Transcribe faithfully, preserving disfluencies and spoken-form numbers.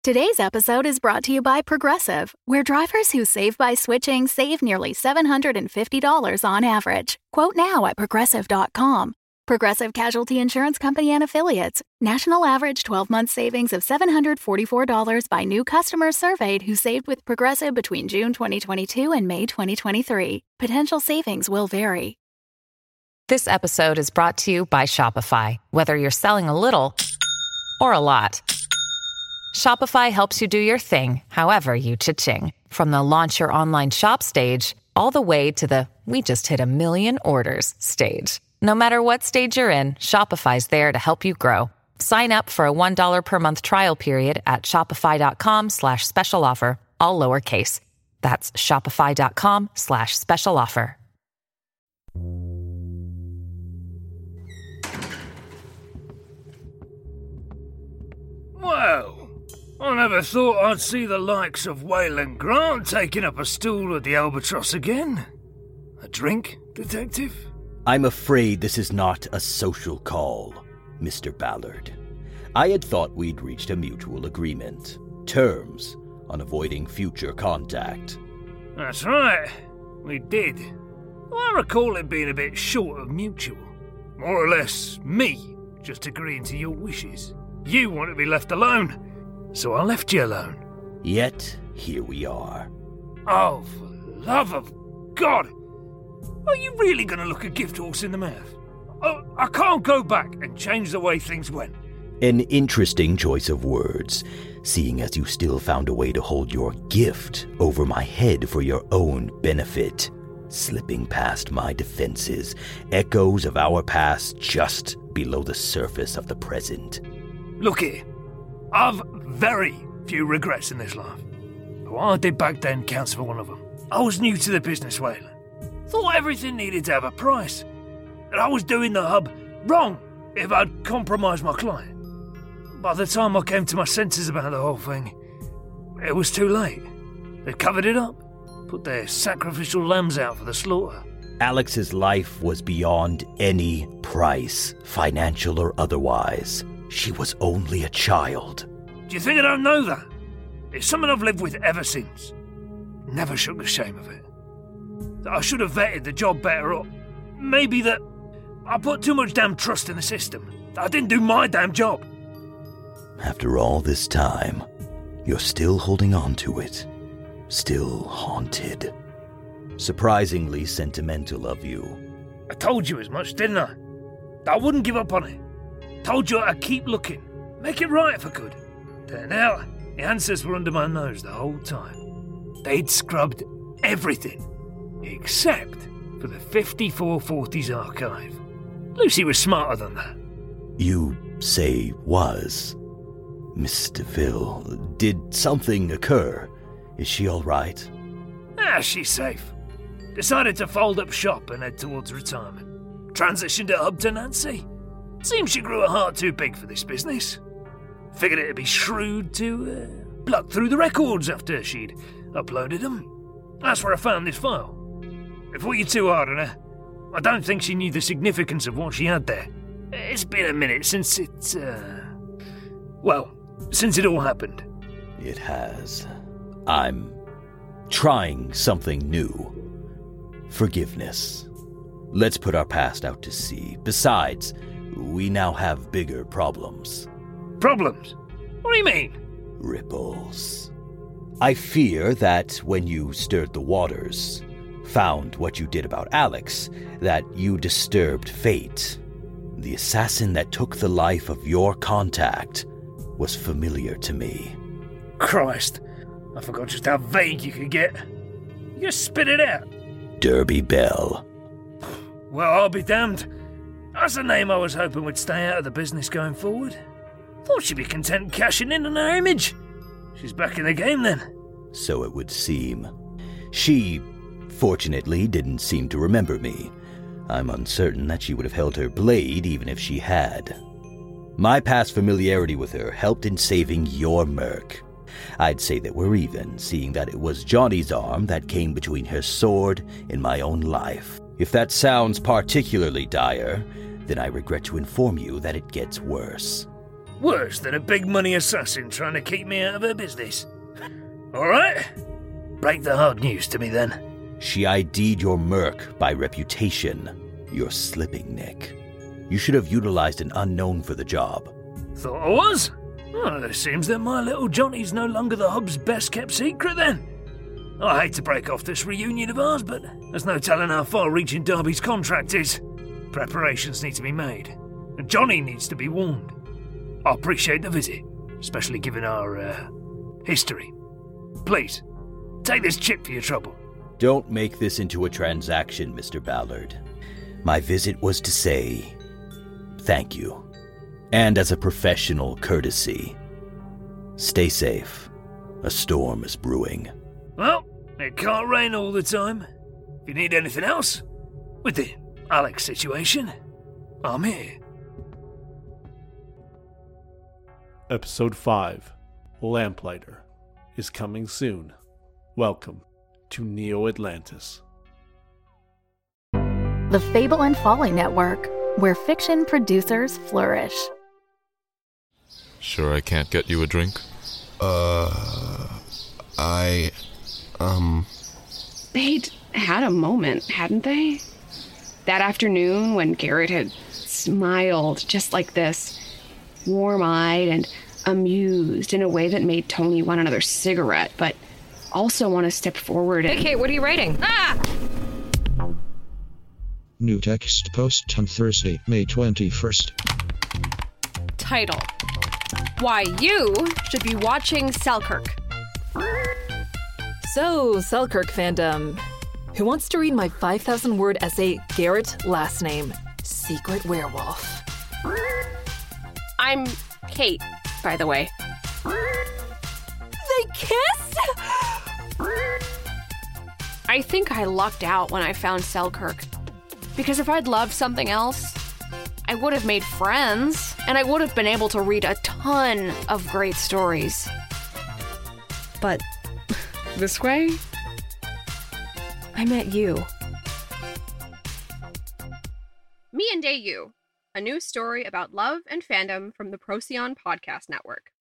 Today's episode is brought to you by Progressive, where drivers who save by switching save nearly seven hundred fifty dollars on average. Quote now at progressive dot com. Progressive Casualty Insurance Company and Affiliates. National average twelve-month savings of seven hundred forty-four dollars by new customers surveyed who saved with Progressive between June twenty twenty-two and May twenty twenty-three. Potential savings will vary. This episode is brought to you by Shopify. Whether you're selling a little or a lot, Shopify helps you do your thing, however you cha-ching. From the launch your online shop stage, all the way to the we just hit a million orders stage. No matter what stage you're in, Shopify's there to help you grow. Sign up for a one dollar per month trial period at shopify.com slash special offer, all lowercase. That's shopify.com slash special offer. Well, I never thought I'd see the likes of Wayland Grant taking up a stool at the Albatross again. A drink, detective? I'm afraid this is not a social call, Mister Ballard. I had thought we'd reached a mutual agreement. Terms on avoiding future contact. That's right. We did. I recall it being a bit short of mutual. More or less me just agreeing to your wishes. You want to be left alone. So I left you alone. Yet, here we are. Oh, for love of God! Are you really going to look a gift horse in the mouth? Oh, I can't go back and change the way things went. An interesting choice of words, seeing as you still found a way to hold your gift over my head for your own benefit. Slipping past my defenses, echoes of our past just below the surface of the present. Look here. I've very few regrets in this life. But what I did back then counts for one of them. I was new to the business, Wayland. Thought everything needed to have a price. That I was doing the hub wrong if I'd compromised my client. By the time I came to my senses about the whole thing, it was too late. They'd covered it up, put their sacrificial lambs out for the slaughter. Alex's life was beyond any price, financial or otherwise. She was only a child. Do you think I don't know that? It's something I've lived with ever since. Never shook the shame of it. That I should have vetted the job better, or maybe that I put too much damn trust in the system. That I didn't do my damn job. After all this time, you're still holding on to it. Still haunted. Surprisingly sentimental of you. I told you as much, didn't I? That I wouldn't give up on it. Told you I'd keep looking. Make it right if I could. Turned out, the answers were under my nose the whole time. They'd scrubbed everything, except for the fifty-four forties archive. Lucy was smarter than that. You say was. Miss DeVille, did something occur? Is she all right? Ah, she's safe. Decided to fold up shop and head towards retirement. Transitioned at Hub to Nancy. Seems she grew a heart too big for this business. Figured it'd be shrewd to uh, pluck through the records after she'd uploaded them. That's where I found this file. Before you're too hard on her, I don't think she knew the significance of what she had there. It's been a minute since it, uh... well, since it all happened. It has. I'm trying something new. Forgiveness. Let's put our past out to sea. Besides, we now have bigger problems. Problems? What do you mean? Ripples. I fear that when you stirred the waters, found what you did about Alex, that you disturbed fate. The assassin that took the life of your contact was familiar to me. Christ, I forgot just how vague you could get. You just spit it out. Derby Bell. Well, I'll be damned. That's a name I was hoping would stay out of the business going forward. Thought she'd be content cashing in on her image. She's back in the game then. So it would seem. She, fortunately, didn't seem to remember me. I'm uncertain that she would have held her blade even if she had. My past familiarity with her helped in saving your Merc. I'd say that we're even, seeing that it was Johnny's arm that came between her sword and my own life. If that sounds particularly dire, then I regret to inform you that it gets worse. Worse than a big money assassin trying to keep me out of her business. Alright? Break the hard news to me then. She I D'd your merc by reputation. You're slipping, Nick. You should have utilized an unknown for the job. Thought I was? Well, it seems that my little Johnny's no longer the hub's best-kept secret then. I hate to break off this reunion of ours, but there's no telling how far-reaching Darby's contract is. Preparations need to be made, and Johnny needs to be warned. I appreciate the visit, especially given our, uh, history. Please, take this chip for your trouble. Don't make this into a transaction, Mister Ballard. My visit was to say thank you, and as a professional courtesy. Stay safe. A storm is brewing. Well, it can't rain all the time. If you need anything else, with the Alex situation, I'm here. Episode five, Lamplighter, is coming soon. Welcome to Neo Atlantis. The Fable and Folly Network, where fiction producers flourish. Sure I can't get you a drink? Uh, I, um... They'd had a moment, hadn't they? That afternoon when Garrett had smiled just like this, warm-eyed and amused in a way that made Tony want another cigarette, but also want to step forward and... Hey, Kate, what are you writing? Ah! New text post on Thursday, May twenty-first. Title: Why You Should Be Watching Selkirk. So, Selkirk fandom. Who wants to read my five thousand word essay, Garrett, last name, Secret Werewolf? I'm Kate, by the way. They kissed? I think I lucked out when I found Selkirk. Because if I'd loved something else, I would have made friends, and I would have been able to read a ton of great stories. But this way, I met you. Me and Day You, a new story about love and fandom from the Procyon Podcast Network.